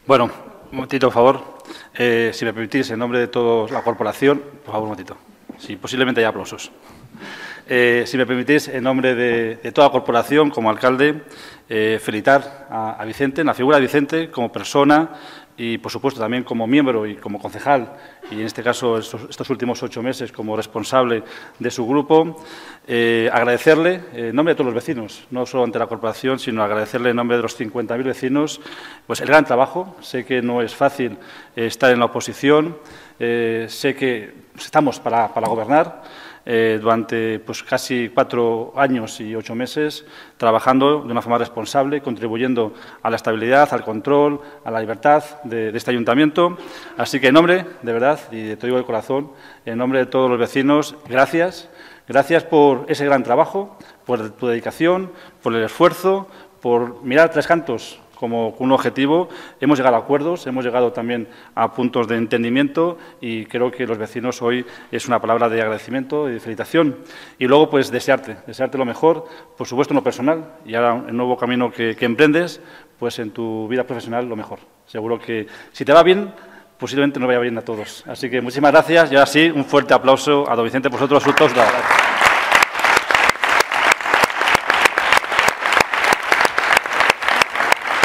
Bueno, un momentito, por favor. Si me permitís, en nombre de toda la corporación, por favor, un momentito. Sí, posiblemente haya aplausos. Si me permitís, en nombre de toda la corporación, como alcalde, felicitar a Vicente, en la figura de Vicente, como persona y, por supuesto, también como miembro y como concejal, y en este caso estos últimos 8 meses como responsable de su grupo. Agradecerle, en nombre de todos los vecinos, no solo ante la corporación, sino agradecerle en nombre de los 50.000 vecinos, pues el gran trabajo. Sé que no es fácil estar en la oposición, sé que estamos para gobernar. Durante pues, casi 4 años y 8 meses, trabajando de una forma responsable, contribuyendo a la estabilidad, al control, a la libertad de este ayuntamiento. Así que, en nombre, de verdad, y te digo de corazón, en nombre de todos los vecinos, gracias. Gracias por ese gran trabajo, por tu dedicación, por el esfuerzo, por mirar 3 cantos como un objetivo. Hemos llegado a acuerdos, hemos llegado también a puntos de entendimiento y creo que los vecinos hoy es una palabra de agradecimiento y de felicitación. Y luego, pues, desearte lo mejor, por supuesto, en lo personal y ahora el nuevo camino que emprendes, pues en tu vida profesional lo mejor. Seguro que si te va bien, posiblemente nos vaya bien a todos. Así que muchísimas gracias y ahora sí, un fuerte aplauso a don Vicente por vosotros todos.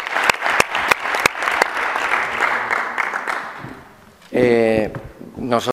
Nosotros